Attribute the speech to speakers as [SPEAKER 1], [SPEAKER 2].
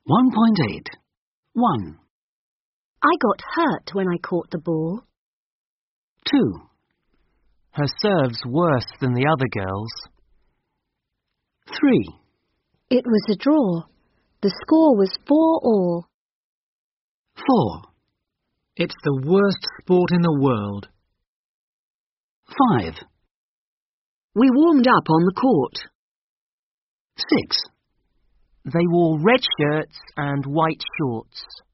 [SPEAKER 1] 1.8. 1,
[SPEAKER 2] I got hurt when I caught the ball.
[SPEAKER 1] 2,
[SPEAKER 3] Her serve's worse than the other girls.
[SPEAKER 1] 3,
[SPEAKER 2] It was a draw. The score was 4-4.
[SPEAKER 1] 4,
[SPEAKER 4] It's the worst sport in the world.
[SPEAKER 1] 5,
[SPEAKER 2] We warmed up on the court.
[SPEAKER 1] 6,
[SPEAKER 3] They wore red shirts and white shorts.